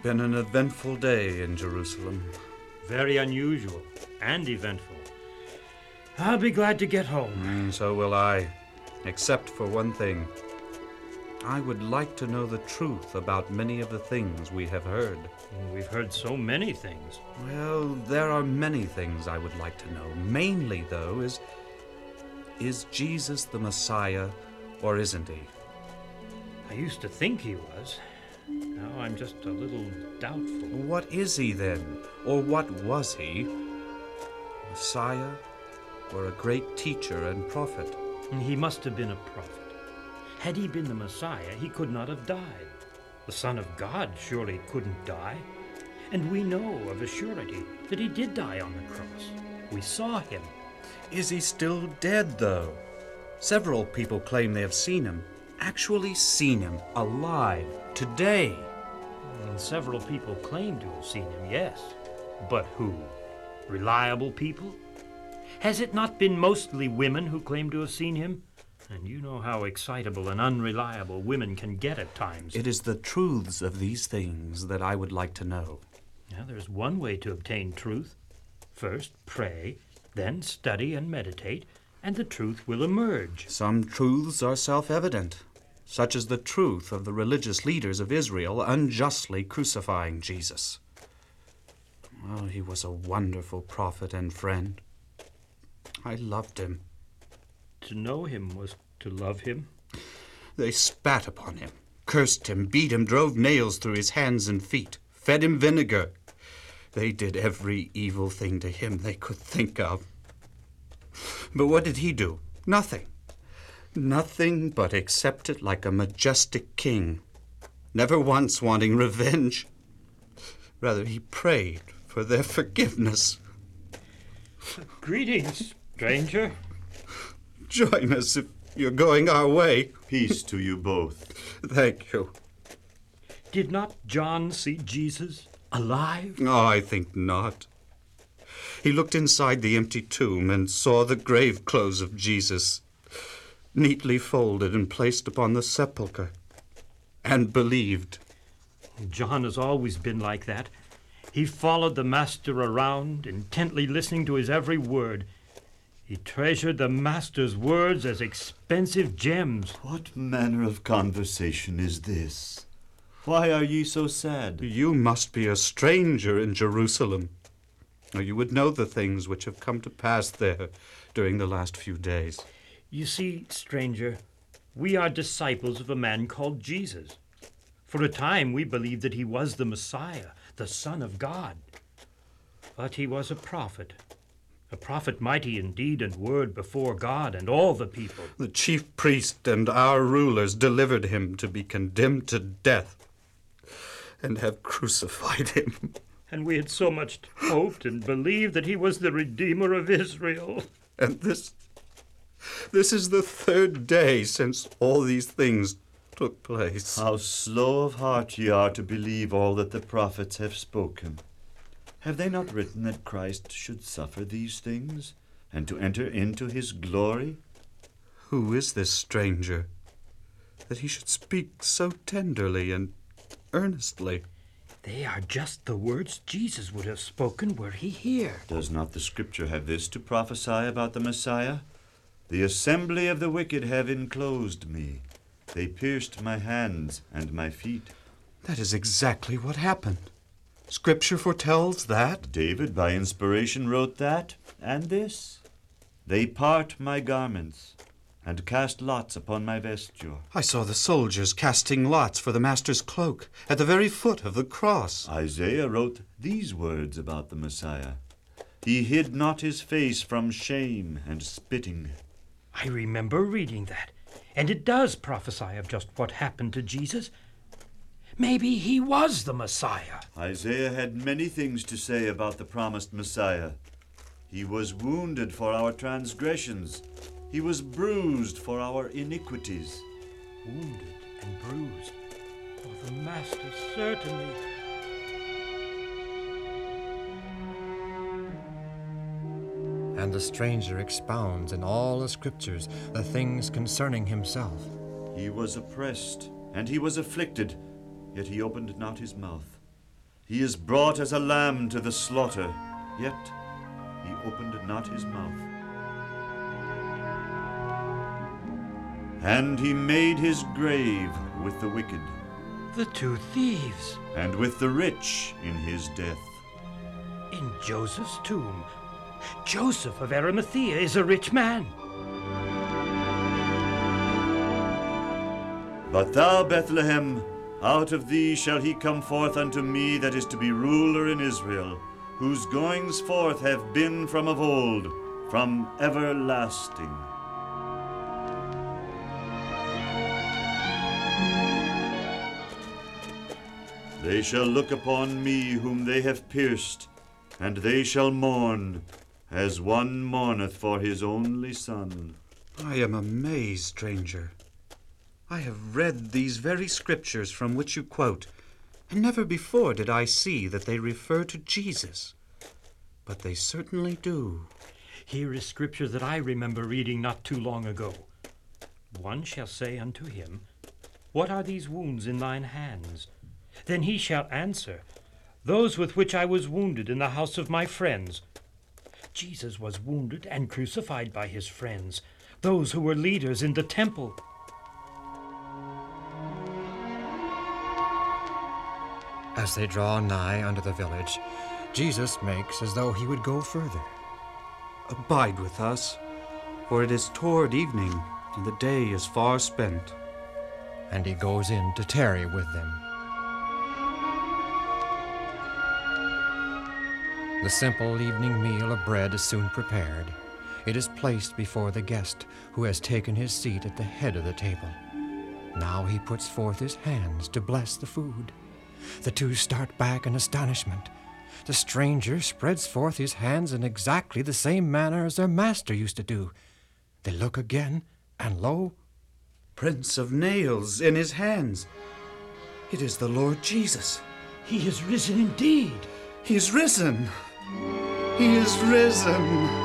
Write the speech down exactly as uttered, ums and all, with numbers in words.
been an eventful day in Jerusalem. Very unusual and eventful. I'll be glad to get home. Mm, so will I, except for one thing. I would like to know the truth about many of the things we have heard. We've heard so many things. Well, there are many things I would like to know. Mainly, though, is, is Jesus the Messiah, or isn't he? I used to think he was. Now I'm just a little doubtful. What is he then? Or what was he? Messiah, or a great teacher and prophet? He must have been a prophet. Had he been the Messiah, he could not have died. The Son of God surely couldn't die. And we know of a surety that he did die on the cross. We saw him. Is he still dead, though? Several people claim they have seen him. Actually seen him, alive, today. And several people claim to have seen him, yes. But who? Reliable people? Has it not been mostly women who claim to have seen him? And you know how excitable and unreliable women can get at times. It is the truths of these things that I would like to know. Now, there's one way to obtain truth. First, pray, then study and meditate, and the truth will emerge. Some truths are self-evident, such as the truth of the religious leaders of Israel unjustly crucifying Jesus. Well, he was a wonderful prophet and friend. I loved him. To know him was to love him. They spat upon him, cursed him, beat him, drove nails through his hands and feet, fed him vinegar. They did every evil thing to him they could think of. But what did he do? Nothing. Nothing but accept it like a majestic king, never once wanting revenge. Rather, he prayed for their forgiveness. Greetings, stranger. Join us if you're going our way. Peace to you both. Thank you. Did not John see Jesus alive? Oh, I think not. He looked inside the empty tomb and saw the grave clothes of Jesus, neatly folded and placed upon the sepulchre, and believed. John has always been like that. He followed the Master around, intently listening to his every word. He treasured the Master's words as expensive gems. What manner of conversation is this? Why are ye so sad? You must be a stranger in Jerusalem, or you would know the things which have come to pass there during the last few days. You see, stranger, we are disciples of a man called Jesus. For a time we believed that he was the Messiah, the Son of God. But he was a prophet. A prophet mighty in deed and word before God and all the people. The chief priest and our rulers delivered him to be condemned to death and have crucified him. And we had so much hoped and believed that he was the Redeemer of Israel. And this, this is the third day since all these things took place. How slow of heart ye are to believe all that the prophets have spoken. Have they not written that Christ should suffer these things, and to enter into his glory? Who is this stranger, that he should speak so tenderly and earnestly? They are just the words Jesus would have spoken were he here. Does not the Scripture have this to prophesy about the Messiah? The assembly of the wicked have enclosed me. They pierced my hands and my feet. That is exactly what happened. Scripture foretells that. David, by inspiration, wrote that, and this. They part my garments, and cast lots upon my vesture. I saw the soldiers casting lots for the Master's cloak at the very foot of the cross. Isaiah wrote these words about the Messiah. He hid not his face from shame and spitting. I remember reading that, and it does prophesy of just what happened to Jesus. Maybe he was the Messiah. Isaiah had many things to say about the promised Messiah. He was wounded for our transgressions. He was bruised for our iniquities. Wounded and bruised. Oh, the Master certainly. And the stranger expounds in all the Scriptures the things concerning himself. He was oppressed, and he was afflicted, yet he opened not his mouth. He is brought as a lamb to the slaughter, yet he opened not his mouth. And he made his grave with the wicked, The two thieves and with the rich in his death. in Joseph's tomb. Joseph of Arimathea is a rich man. But thou, Bethlehem, out of thee shall he come forth unto me that is to be ruler in Israel, whose goings forth have been from of old, from everlasting. They shall look upon me whom they have pierced, and they shall mourn, as one mourneth for his only son. I am amazed, stranger. I have read these very scriptures from which you quote, and never before did I see that they refer to Jesus. But they certainly do. Here is scripture that I remember reading not too long ago. One shall say unto him, What are these wounds in thine hands? Then he shall answer, Those with which I was wounded in the house of my friends. Jesus was wounded and crucified by his friends, those who were leaders in the temple. As they draw nigh unto the village, Jesus makes as though he would go further. Abide with us, for it is toward evening, and the day is far spent. And he goes in to tarry with them. The simple evening meal of bread is soon prepared. It is placed before the guest, who has taken his seat at the head of the table. Now he puts forth his hands to bless the food. The two start back in astonishment. The stranger spreads forth his hands in exactly the same manner as their master used to do. They look again, and lo, Prints of nails in his hands. It is the Lord Jesus. He is risen indeed. He is risen. He is risen.